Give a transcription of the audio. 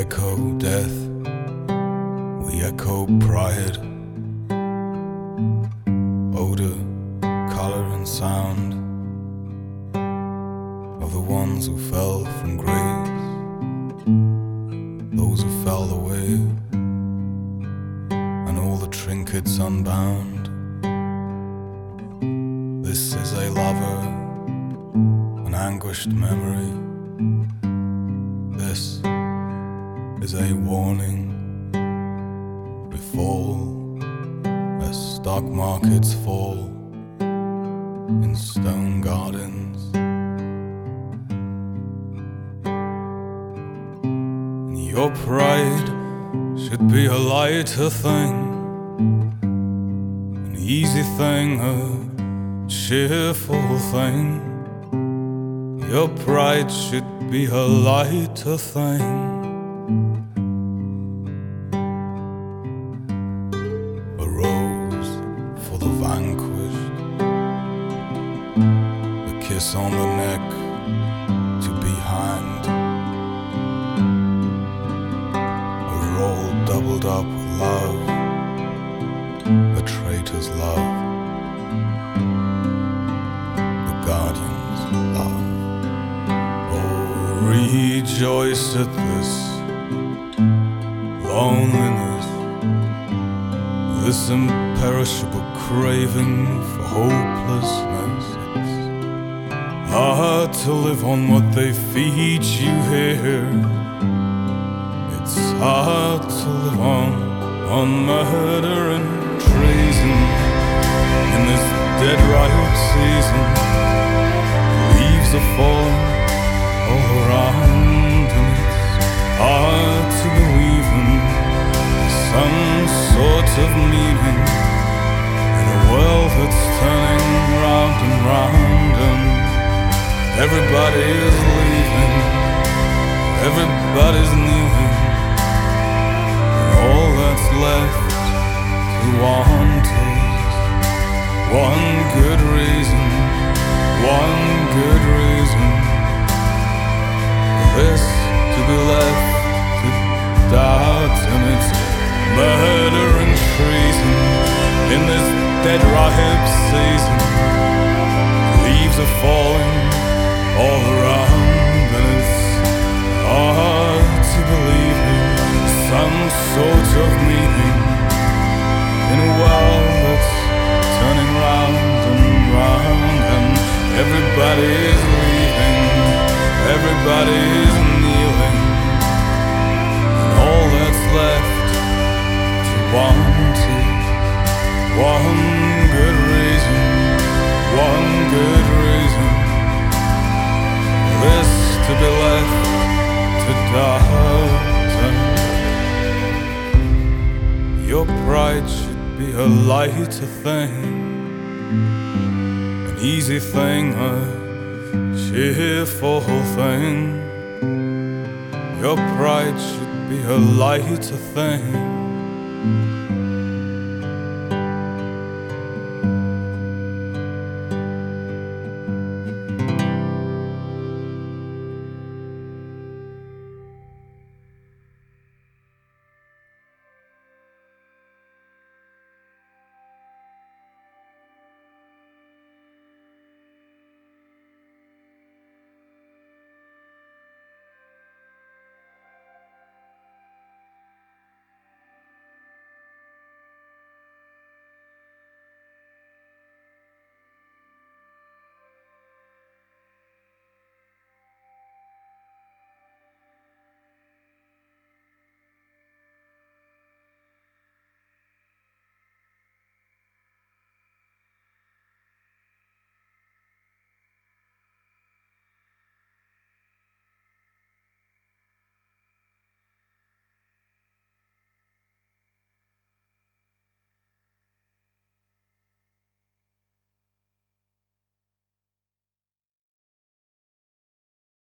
echo death, we echo pride, odor, color and sound of the ones who fell from grace, those who fell away, and all the trinkets unbound. This is a lover, an anguished memory. This is a warning. We fall as stock markets fall in stone gardens. And your pride should be a lighter thing, an easy thing, a cheerful thing. Your pride should be a lighter thing. A rose for the vanquished, a kiss on the neck to be hanged, a roll doubled up with love, a traitor's love, the guardian's love. Rejoice at this loneliness, this imperishable craving for hopelessness. It's hard to live on what they feed you here. It's hard to live on murder and treason in this dead ripe season. Leaves are falling all around, and it's hard to believe in some sort of meaning in a world that's turning round and round, and everybody is leaving, everybody's kneeling, and all that's left to want is one good reason, one good reason. This to be left to doubt, and it's murder and treason in this dead ripe season. Leaves are falling all around, and it's hard to believe in some sort of meaning in a world that's turning round and round, and everybody's leaving, everybody's kneeling, and all that's left to want is one good reason, one good reason. This to be left to doubt. Your pride should be a lighter thing, an easy thing, a cheerful thing. Your pride should be a lighter thing,